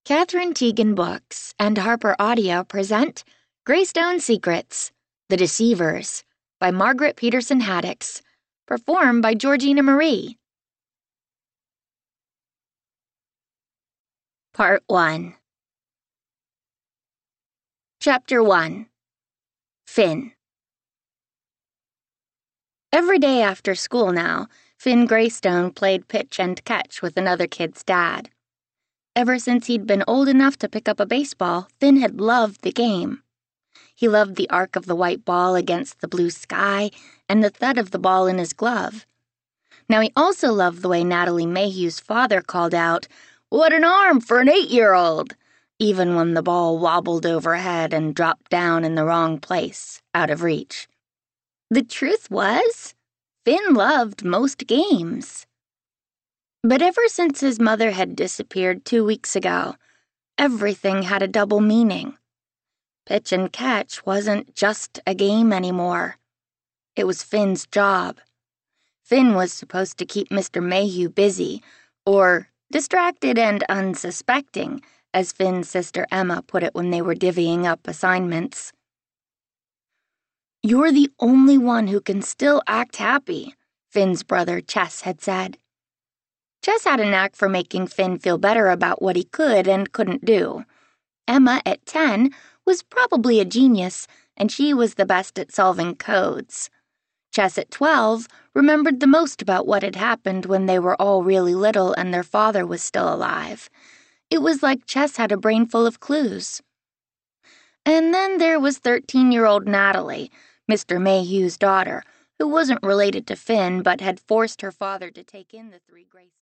Catherine Teagan Books and Harper Audio present Greystone Secrets, The Deceivers, by Margaret Peterson Haddix, performed by Georgina Marie. Part 1. Chapter 1. Finn. Every day after school now, Finn Greystone played pitch and catch with another kid's dad. Ever since he'd been old enough to pick up a baseball, Finn had loved the game. He loved the arc of the white ball against the blue sky and the thud of the ball in his glove. Now he also loved the way Natalie Mayhew's father called out, "What an arm for an 8-year-old!" even when the ball wobbled overhead and dropped down in the wrong place, out of reach. The truth was, Finn loved most games. But ever since his mother had disappeared 2 weeks ago, everything had a double meaning. Pitch and catch wasn't just a game anymore. It was Finn's job. Finn was supposed to keep Mr. Mayhew busy, or distracted and unsuspecting, as Finn's sister Emma put it when they were divvying up assignments. "You're the only one who can still act happy," Finn's brother Chess had said. Chess had a knack for making Finn feel better about what he could and couldn't do. Emma, at 10, was probably a genius, and she was the best at solving codes. Chess, at 12, remembered the most about what had happened when they were all really little and their father was still alive. It was like Chess had a brain full of clues. And then there was 13-year-old Natalie, Mr. Mayhew's daughter, who wasn't related to Finn but had forced her father to take in the 3 Greystone